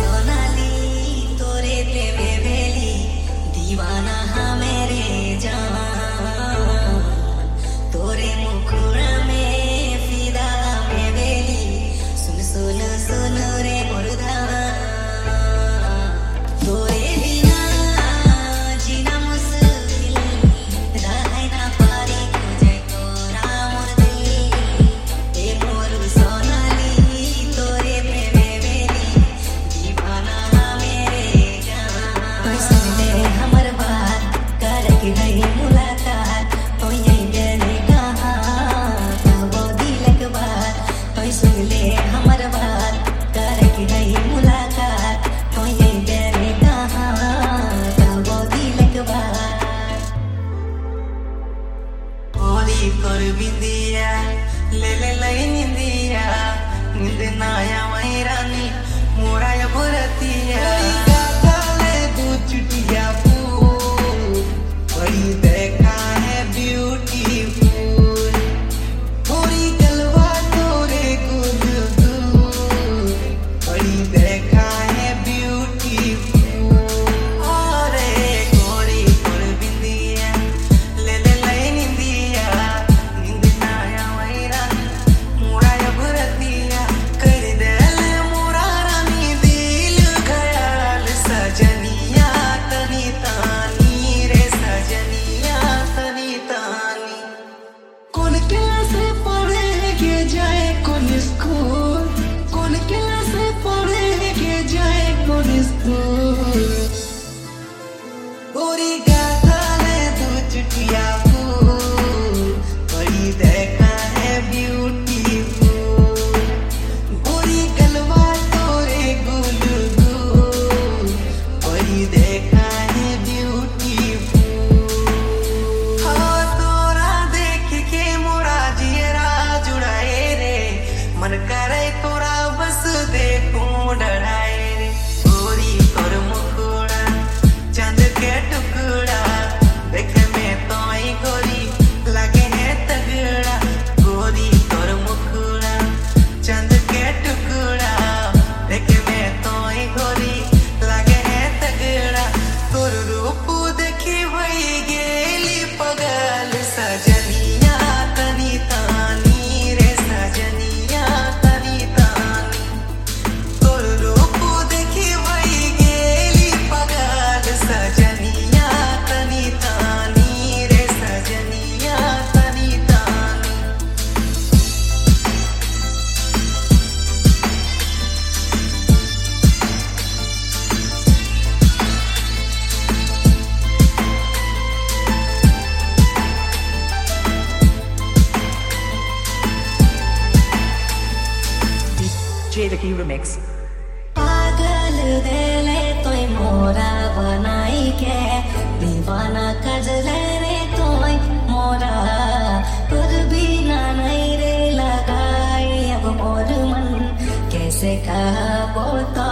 सोनाली तोरे प्रेमे बेली दीवाना हाँ मेरे जान तोरे मुखड़ा में फिदा में बेली सुन सुन सुन रे मुर्दा तोरे बिना जीना मुश्किल रहे ना पारी तुझे तोरा मोर दिल ए मोर सोनाली तोरे प्रेमे बेली दीवाना हाँ मेरे जान सुन ले हमर बात कर के नहीं मुलाकात तो यही देने कहा वो दिलक बात तो सुन ले हमर बात कर के नहीं मुलाकात तो यही देने कहा वो दिलक बात होली कर बिंदिया ले ले लई निंदिया नींद ना आया वही रानी मोरा या बुरतिया काले दो चुटिया फूल बड़ी देखा है ब्यूटीफुल थोड़ी गलवा तोरे गुलगुल बड़ी देखा है ब्यूटीफुल ओरे गोरी कर बिंदिया ले ले लई निंदिया नींद ना आया वही रानी मोरा या बुरतिया कर दे ले मोरा रानी दिल ख्याल सजनिया तनी तानी रे सजनिया तनी तानी कौन क्लास पढ़े के जाए कौन स्कूल कौन क्लास पढ़े के जाए कौन स्कूल गोरी गाथा ले दो चुटिया फूल बड़ी देखा है ब्यूटीफुल गोरी गलवा तोरे गुलगुल बड़ी देखा है ब्यूटीफुल हाँ तोरा देख के मोरा जियरा जुड़ाए रे मन करे तोरा बस देखूं डराए रे गोरी तोर मुखड़ा चांद के टुकड़ा देखे में तो ही गोरी लगे है तगड़ा गोरी तोर मुखड़ा चांद के टुकड़ा देखे में तो ही गोरी लगे है तगड़ा तोर रूप देखी भई गेली पगल सजनिया तनी तानी रे सजनिया तनी तानी तोर रूप देखी भई गेली पगल सजनिया तनी तानी रे सजनिया तनी तानी DJ The Key Remix. पागल दिले तोय मोरा बनाई के दीवाना कजले रे तोय मोरा पर बिना नहीं रे लगाई अब मोर मन कैसे कहा बोलता